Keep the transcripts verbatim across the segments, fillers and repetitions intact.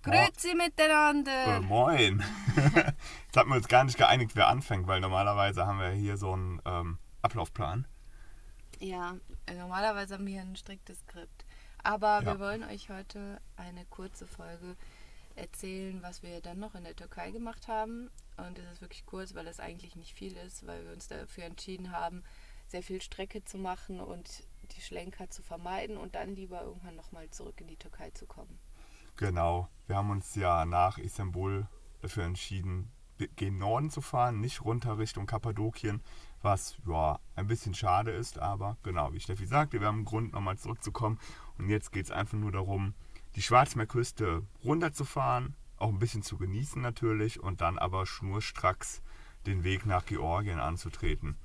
Grüezi miteinander! Äh, moin! Jetzt hatten wir uns gar nicht geeinigt, wer anfängt, weil normalerweise haben wir hier so einen ähm, Ablaufplan. Ja, normalerweise haben wir ein striktes Skript. Aber Ja. wir wollen euch heute eine kurze Folge erzählen, was wir dann noch in der Türkei gemacht haben. Und es ist wirklich kurz, weil es eigentlich nicht viel ist, weil wir uns dafür entschieden haben, sehr viel Strecke zu machen und die Schlenker zu vermeiden und dann lieber irgendwann nochmal zurück in die Türkei zu kommen. Genau. Wir haben uns ja nach Istanbul dafür entschieden, gen Norden zu fahren, nicht runter Richtung Kappadokien, was ja ein bisschen schade ist, aber genau, wie Steffi sagte, wir haben einen Grund, nochmal zurückzukommen. Und jetzt geht es einfach nur darum, die Schwarzmeerküste runterzufahren, auch ein bisschen zu genießen natürlich und dann aber schnurstracks den Weg nach Georgien anzutreten.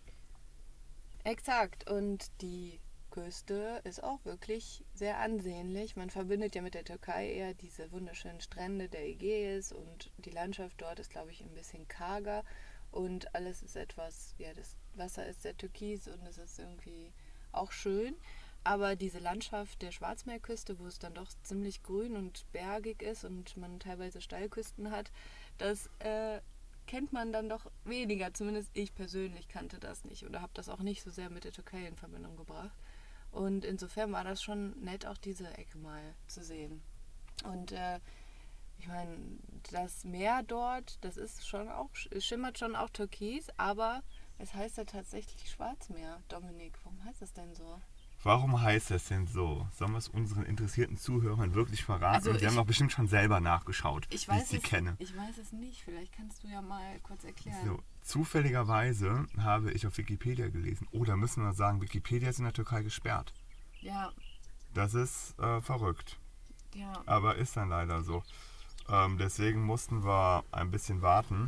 Exakt. Und die Küste ist auch wirklich sehr ansehnlich. Man verbindet ja mit der Türkei eher diese wunderschönen Strände der Ägäis und die Landschaft dort ist, glaube ich, ein bisschen karger und alles ist etwas, ja, das Wasser ist sehr türkis und es ist irgendwie auch schön. Aber diese Landschaft der Schwarzmeerküste, wo es dann doch ziemlich grün und bergig ist und man teilweise Steilküsten hat, das äh, kennt man dann doch weniger. Zumindest ich persönlich kannte das nicht oder habe das auch nicht so sehr mit der Türkei in Verbindung gebracht. Und insofern war das schon nett, auch diese Ecke mal zu sehen. Und äh, ich meine, das Meer dort, das ist schon auch, schimmert schon auch türkis, aber es heißt ja tatsächlich Schwarzmeer. Dominik, warum heißt das denn so? Warum heißt das denn so? Sollen wir es unseren interessierten Zuhörern wirklich verraten? Also Sie ich- haben doch bestimmt schon selber nachgeschaut, Ich wie ich weiß, sie es, kenne. ich weiß es nicht, vielleicht kannst du ja mal kurz erklären. So, zufälligerweise habe ich auf Wikipedia gelesen, oh, da müssen wir sagen, Wikipedia ist in der Türkei gesperrt. Ja, Das ist äh, verrückt, ja. aber ist dann leider so. Ähm, deswegen mussten wir ein bisschen warten,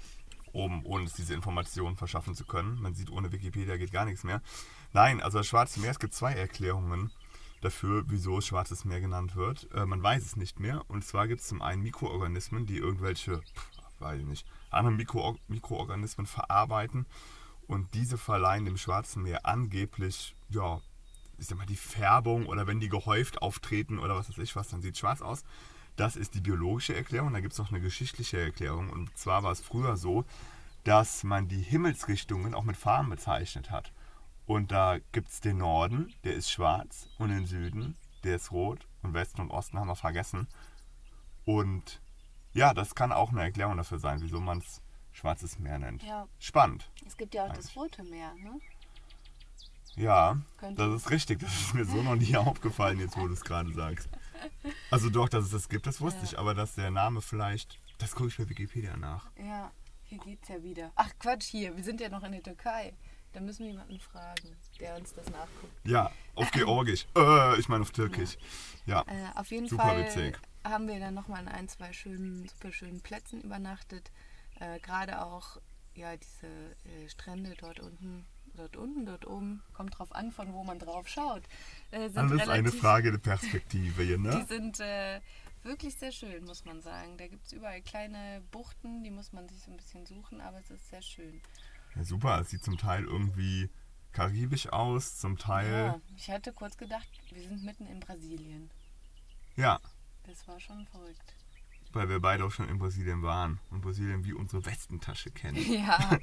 um uns diese Informationen verschaffen zu können. Man sieht, ohne Wikipedia geht gar nichts mehr. Nein, also das Schwarze Meer, es gibt zwei Erklärungen dafür, wieso es Schwarzes Meer genannt wird. Äh, man weiß es nicht mehr. Und zwar gibt es zum einen Mikroorganismen, die irgendwelche, pff, weiß ich nicht, andere Mikro- Mikroorganismen verarbeiten. Und diese verleihen dem Schwarzen Meer angeblich, ja, ich sag mal, die Färbung oder wenn die gehäuft auftreten oder was weiß ich was, dann sieht es schwarz aus. Das ist die biologische Erklärung. Da gibt es noch eine geschichtliche Erklärung. Und zwar war es früher so, dass man die Himmelsrichtungen auch mit Farben bezeichnet hat. Und da gibt es den Norden, der ist schwarz, und den Süden, der ist rot, und Westen und Osten haben wir vergessen. Und ja, das kann auch eine Erklärung dafür sein, wieso man es Schwarzes Meer nennt. Ja. Spannend. Es gibt ja auch Eigentlich. das Rote Meer, ne? Ja, Könnte. das ist richtig. Das ist mir so noch nie aufgefallen, jetzt wo du es gerade sagst. Also doch, dass es das gibt, das wusste Ja. ich. Aber dass der Name vielleicht, das gucke ich bei Wikipedia nach. Ja, hier geht's ja wieder. Ach Quatsch, hier, wir sind ja noch in der Türkei. Da müssen wir jemanden fragen, der uns das nachguckt. Ja, auf Georgisch. Äh, ich meine auf Türkisch. Ja, Äh, auf jeden super Fall witzig. haben wir dann nochmal an ein, zwei schönen, super schönen Plätzen übernachtet. Äh, Gerade auch ja, diese äh, Strände dort unten, dort unten, dort oben, kommt drauf an, von wo man drauf schaut. Äh, sind Alles eine relativ- Frage der Perspektive hier, Die ne? sind äh, wirklich sehr schön, muss man sagen. Da gibt es überall kleine Buchten, die muss man sich so ein bisschen suchen, aber es ist sehr schön. Ja, super, es sieht zum Teil irgendwie karibisch aus, zum Teil, Ja, ich hatte kurz gedacht, wir sind mitten in Brasilien. ja, Das war schon verrückt. weil wir beide auch schon in Brasilien waren und Brasilien wie unsere Westentasche kennen. Ja,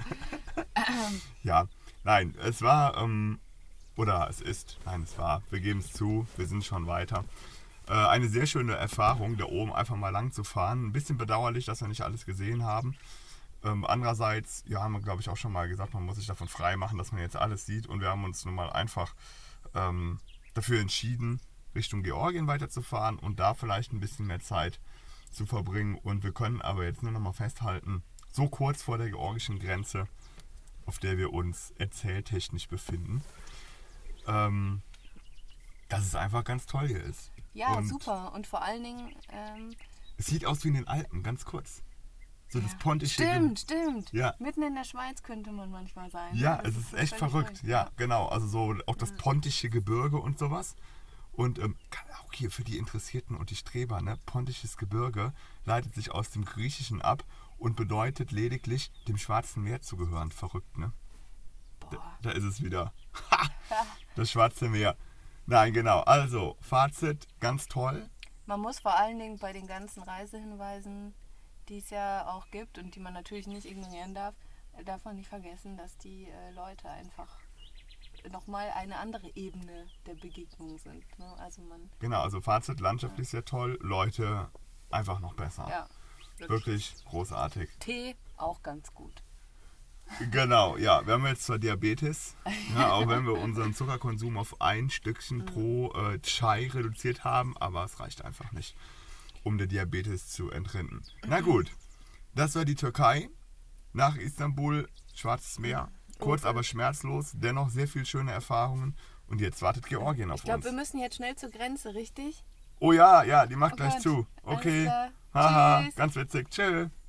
Ja, nein, es war, ähm, oder es ist, nein, es war, wir geben es zu, wir sind schon weiter. Äh, eine sehr schöne Erfahrung, da oben einfach mal lang zu fahren. Ein bisschen bedauerlich, dass wir nicht alles gesehen haben. Ähm, andererseits, ja, haben wir, glaube ich, auch schon mal gesagt, man muss sich davon frei machen, dass man jetzt alles sieht. Und wir haben uns nun mal einfach ähm, dafür entschieden, Richtung Georgien weiterzufahren und da vielleicht ein bisschen mehr Zeit zu verbringen. Und wir können aber jetzt nur noch mal festhalten, so kurz vor der georgischen Grenze, auf der wir uns erzähltechnisch befinden, ähm, dass es einfach ganz toll hier ist. ja, Und super. Und vor allen Dingen, ähm, es sieht aus wie in den Alpen, ganz kurz. So das ja. pontische... Stimmt, stimmt. Ja. Mitten in der Schweiz könnte man manchmal sein. Ja, Das es ist echt völlig verrückt. verrückt, Ja, genau. Also so auch das Ja. pontische Gebirge und sowas. Und ähm, auch hier für die Interessierten und die Streber, ne? Pontisches Gebirge leitet sich aus dem Griechischen ab und bedeutet lediglich, dem Schwarzen Meer zu gehören. Verrückt, ne? Da, Boah. da ist es wieder. Ha! Das Schwarze Meer. Nein, genau. Also, Fazit, ganz toll. Man muss vor allen Dingen bei den ganzen Reisehinweisen, die es ja auch gibt und die man natürlich nicht ignorieren darf, darf man nicht vergessen, dass die äh, Leute einfach nochmal eine andere Ebene der Begegnung sind. Ne? Also man, Genau, also Fazit, landschaftlich sehr toll, Leute einfach noch besser. ja, Wirklich großartig. Tee auch ganz gut. Genau, ja, wir haben jetzt zwar Diabetes, ja, auch wenn wir unseren Zuckerkonsum auf ein Stückchen pro äh, Chai reduziert haben, aber es reicht einfach nicht, um den Diabetes zu entrinnen. Na gut, das war die Türkei, nach Istanbul, Schwarzes Meer, kurz aber schmerzlos, dennoch sehr viel schöne Erfahrungen und jetzt wartet Georgien auf Ich glaube, uns. wir müssen jetzt schnell zur Grenze, richtig? Oh ja, ja, die macht Oh gleich Gott, zu. alles Okay, klar. haha, Tschüss. ganz witzig, tschö.